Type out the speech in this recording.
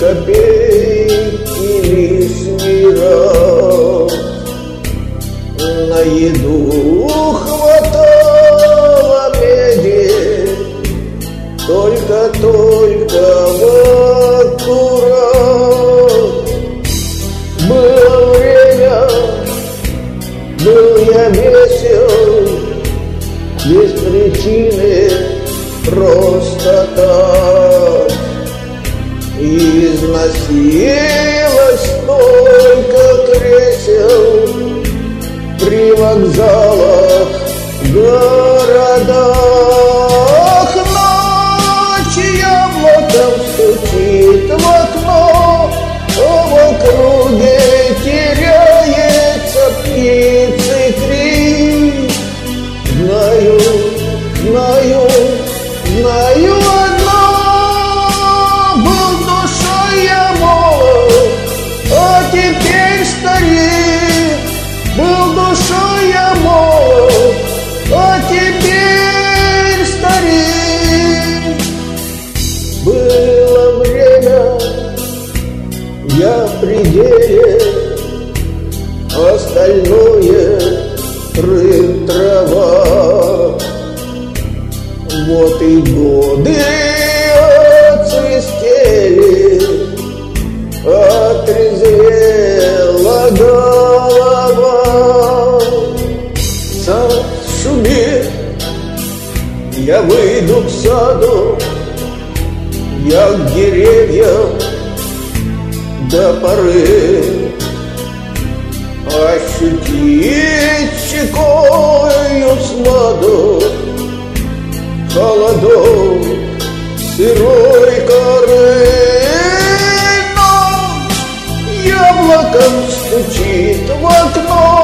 копейки лишний раз. На еду хватало меди только в аккурат. Было время, был я весел, без причины, просто так. Износилось столько кресел при вокзалах, городах. Ночью яблоком стучит в окно, а в округе теряется птицы крик. Знаю одно, был душой я молод, а теперь старик. Был душой я молод, а теперь старик. Было время, я в пределе, остальное рым трава. Вот и годы отсвистели, отрезвела голова. Сад шумит, я выйду к саду, я к деревьям до поры. Ощутить щекою сладу холодок сырой коры. Но яблоком стучит в окно,